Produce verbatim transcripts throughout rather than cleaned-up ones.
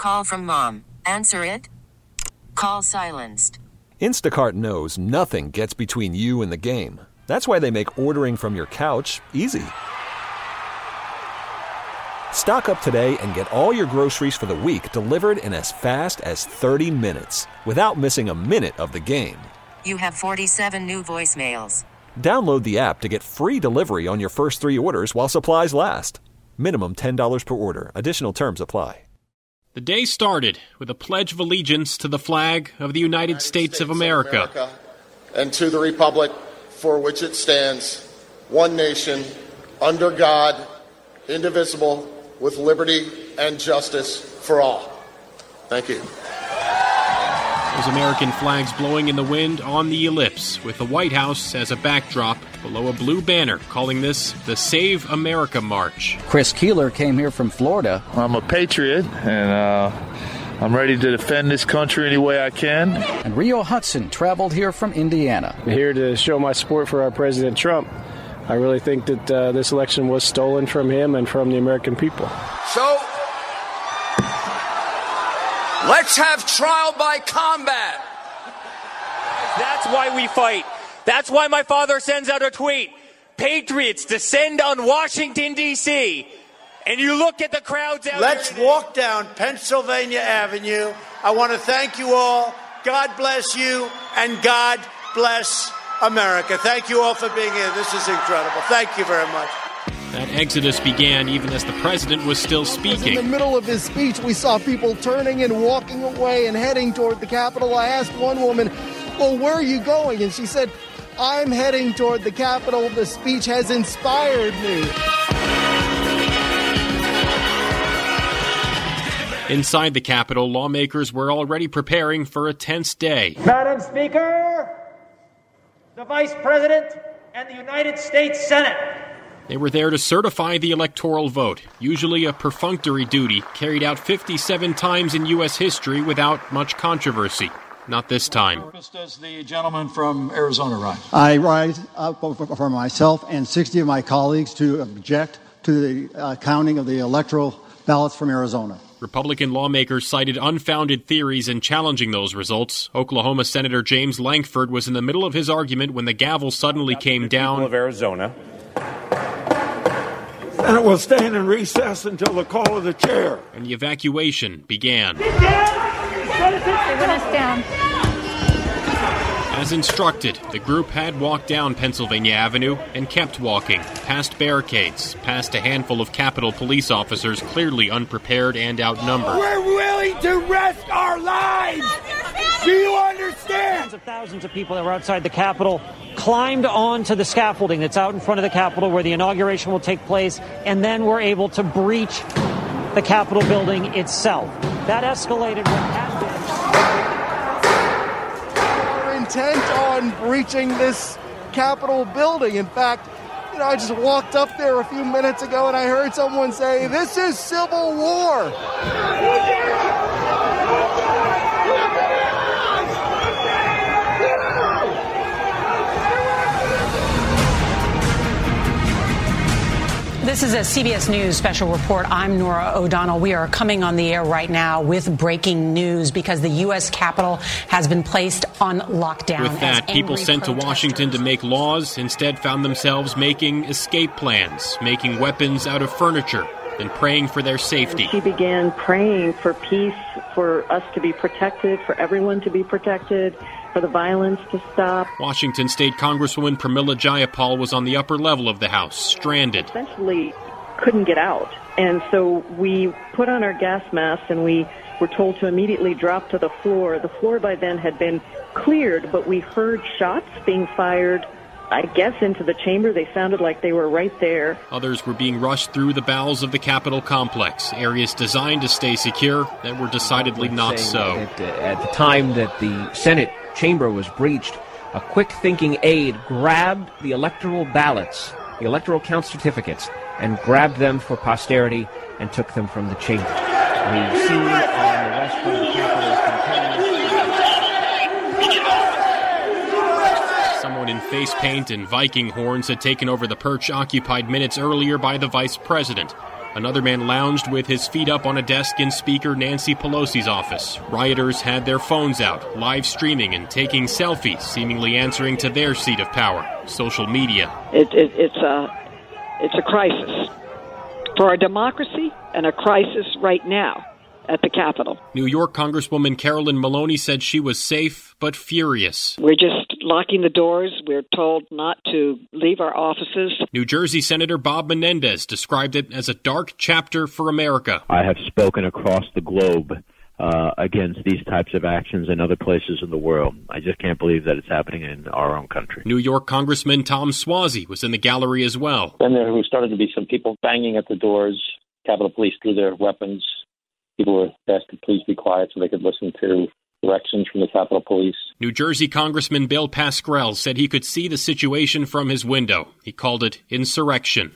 call from mom. Answer it. Call silenced. Instacart knows nothing gets between you and the game. That's why they make ordering from your couch easy. Stock up today and get all your groceries for the week delivered in as fast as thirty minutes without missing a minute of the game. You have forty-seven new voicemails. Download the app to get free delivery on your first three orders while supplies last. Minimum ten dollars per order. Additional terms apply. The day started with a pledge of allegiance to the flag of the United, United States, States of America. of America and to the republic for which it stands, one nation, under God, indivisible, with liberty and justice for all. Thank you. Those American flags blowing in the wind on the ellipse, with the White House as a backdrop below a blue banner calling this the Save America March. Chris Keeler came here from Florida. I'm a patriot, and uh, I'm ready to defend this country any way I can. And Rio Hudson traveled here from Indiana. I'm here to show my support for our President Trump. I really think that uh, this election was stolen from him and from the American people. So, let's have trial by combat. That's why we fight. That's why my father sends out a tweet. Patriots descend on Washington, D C And you look at the crowds out Let's there. walk down Pennsylvania Avenue. I want to thank you all. God bless you, and God bless America. Thank you all for being here. This is incredible. Thank you very much. That exodus began even as the president was still speaking. In the middle of his speech, we saw people turning and walking away and heading toward the Capitol. I asked one woman, well, where are you going? And she said, I'm heading toward the Capitol. The speech has inspired me. Inside the Capitol, lawmakers were already preparing for a tense day. Madam Speaker, the Vice President, and the United States Senate. They were there to certify the electoral vote, usually a perfunctory duty carried out fifty-seven times in U S history without much controversy. Not this time. What purpose does the gentleman from Arizona rise? I rise up for myself and sixty of my colleagues to object to the uh, counting of the electoral ballots from Arizona. Republican lawmakers cited unfounded theories in challenging those results. Oklahoma Senator James Lankford was in the middle of his argument when the gavel suddenly came down. Of Arizona. And it will stand in recess until the call of the chair. And the evacuation began. Sit down! Sit us down. As instructed, the group had walked down Pennsylvania Avenue and kept walking, past barricades, past a handful of Capitol police officers clearly unprepared and outnumbered. We're willing to risk our lives! Do you understand? Tens of thousands of people that were outside the Capitol climbed onto the scaffolding that's out in front of the Capitol where the inauguration will take place, and then were able to breach the Capitol building itself. That escalated what had been. We're intent on breaching this Capitol building. In fact, you know, I just walked up there a few minutes ago and I heard someone say, "This is civil war." This is a C B S News special report. I'm Nora O'Donnell. We are coming on the air right now with breaking news because the U S Capitol has been placed on lockdown. With that, people sent to Washington to make laws instead found themselves making escape plans, making weapons out of furniture, and praying for their safety. She began praying for peace, for us to be protected, for everyone to be protected, for the violence to stop. Washington State Congresswoman Pramila Jayapal was on the upper level of the House, stranded. Essentially couldn't get out. And so we put on our gas masks and we were told to immediately drop to the floor. The floor by then had been cleared, but we heard shots being fired, I guess, into the chamber. They sounded like they were right there. Others were being rushed through the bowels of the Capitol complex, areas designed to stay secure that were decidedly not so. At, uh, at the time that the Senate chamber was breached, a quick-thinking aide grabbed the electoral ballots, the electoral count certificates, and grabbed them for posterity and took them from the chamber. The scene on the west front of the Capitol is Someone in face paint and Viking horns had taken over the perch occupied minutes earlier by the vice president. Another man lounged with his feet up on a desk in Speaker Nancy Pelosi's office. Rioters had their phones out, live streaming and taking selfies, seemingly answering to their seat of power, social media. It, it, it's a, it's a crisis for our democracy and a crisis right now at the Capitol. New York Congresswoman Carolyn Maloney said she was safe but furious. We're just locking the doors. We're told not to leave our offices. New Jersey Senator Bob Menendez described it as a dark chapter for America. I have spoken across the globe uh, against these types of actions in other places in the world. I just can't believe that it's happening in our own country. New York Congressman Tom Suozzi was in the gallery as well. Then there started to be some people banging at the doors. Capitol Police drew their weapons. People were asked to please be quiet so they could listen to directions from the Capitol Police. New Jersey Congressman Bill Pascrell said he could see the situation from his window. He called it insurrection.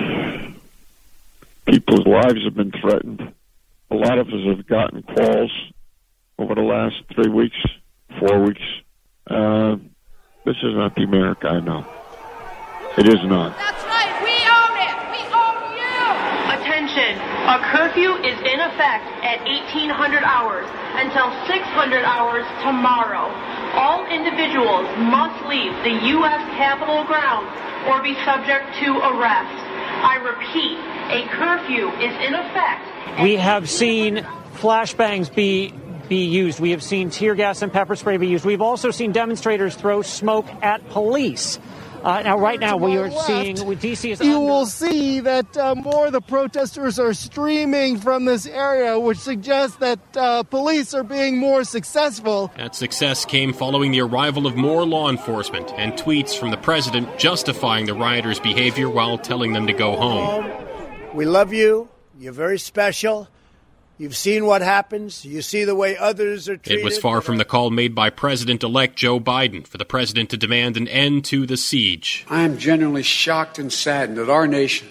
People's lives have been threatened. A lot of us have gotten calls over the last three weeks, four weeks. Uh, this is not the America I know. It is not. That's right. We own it. We own you. Attention. A curfew is in effect at eighteen hundred hours until six hundred hours tomorrow. All individuals must leave the U S Capitol grounds or be subject to arrest. I repeat, a curfew is in effect. We have seen flashbangs be be used. We have seen tear gas and pepper spray be used. We've also seen demonstrators throw smoke at police. Uh, now, right now, we are seeing D C is. You under- will see that uh, more of the protesters are streaming from this area, which suggests that uh, police are being more successful. That success came following the arrival of more law enforcement and tweets from the president justifying the rioters' behavior while telling them to go home. We love you. You're very special. You've seen what happens. You see the way others are treated. It was far from the call made by President-elect Joe Biden for the president to demand an end to the siege. I am genuinely shocked and saddened that our nation,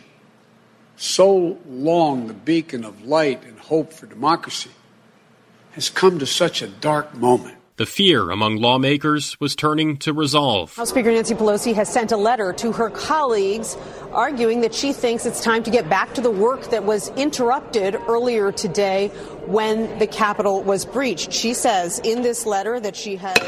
so long the beacon of light and hope for democracy, has come to such a dark moment. The fear among lawmakers was turning to resolve. House Speaker Nancy Pelosi has sent a letter to her colleagues arguing that she thinks it's time to get back to the work that was interrupted earlier today when the Capitol was breached. She says in this letter that she has...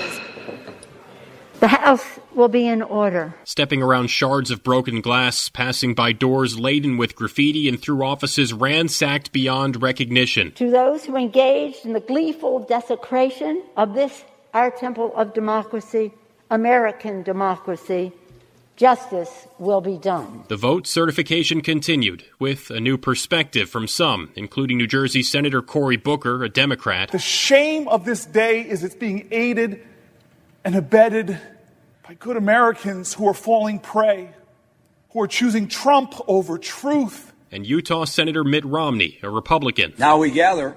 The House will be in order. Stepping around shards of broken glass, passing by doors laden with graffiti, and through offices ransacked beyond recognition. To those who engaged in the gleeful desecration of this, our temple of democracy, American democracy, justice will be done. The vote certification continued, with a new perspective from some, including New Jersey Senator Cory Booker, a Democrat. The shame of this day is it's being aided and abetted by good Americans who are falling prey, who are choosing Trump over truth. And Utah Senator Mitt Romney, a Republican. Now we gather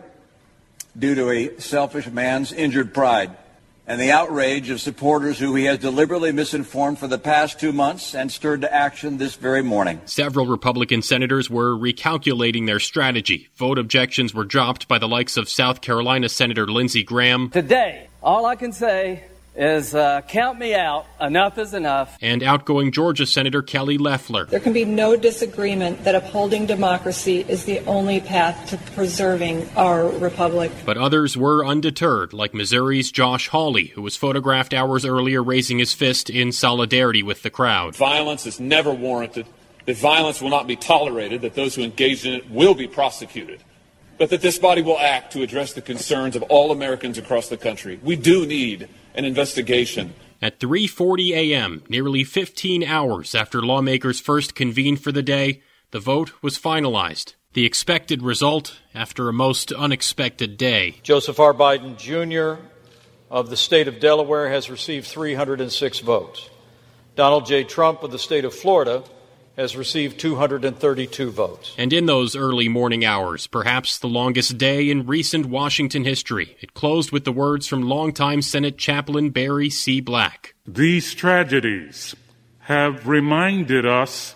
due to a selfish man's injured pride and the outrage of supporters who he has deliberately misinformed for the past two months and stirred to action this very morning. Several Republican senators were recalculating their strategy. Vote objections were dropped by the likes of South Carolina Senator Lindsey Graham. Today, all I can say is uh, count me out. Enough is enough. And outgoing Georgia Senator Kelly Loeffler. There can be no disagreement that upholding democracy is the only path to preserving our republic. But others were undeterred, like Missouri's Josh Hawley, who was photographed hours earlier raising his fist in solidarity with the crowd. Violence is never warranted, that violence will not be tolerated, that those who engage in it will be prosecuted, but that this body will act to address the concerns of all Americans across the country. We do need an investigation. At three forty a.m., nearly fifteen hours after lawmakers first convened for the day, the vote was finalized. The expected result after a most unexpected day. Joseph R. Biden, Junior of the state of Delaware has received three hundred six votes. Donald J. Trump of the state of Florida has received two hundred thirty-two votes. And in those early morning hours, perhaps the longest day in recent Washington history, it closed with the words from longtime Senate Chaplain Barry C. Black. These tragedies have reminded us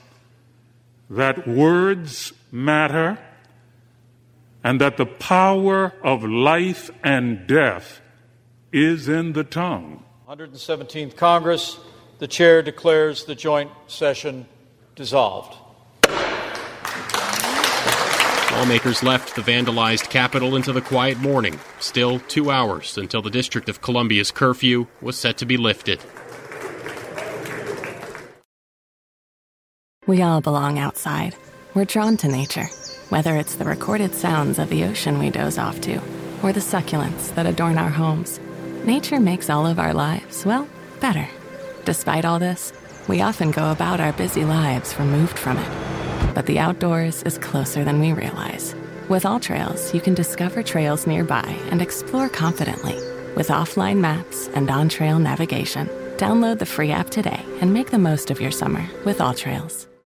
that words matter and that the power of life and death is in the tongue. one hundred seventeenth Congress, the chair declares the joint session dissolved. Lawmakers left the vandalized Capitol into the quiet morning. Still two hours until the District of Columbia's curfew was set to be lifted. We all belong outside. We're drawn to nature, whether it's the recorded sounds of the ocean we doze off to, or the succulents that adorn our homes. Nature makes all of our lives, well, better. Despite all this, we often go about our busy lives removed from it. But the outdoors is closer than we realize. With AllTrails, you can discover trails nearby and explore confidently. With offline maps and on-trail navigation, download the free app today and make the most of your summer with AllTrails.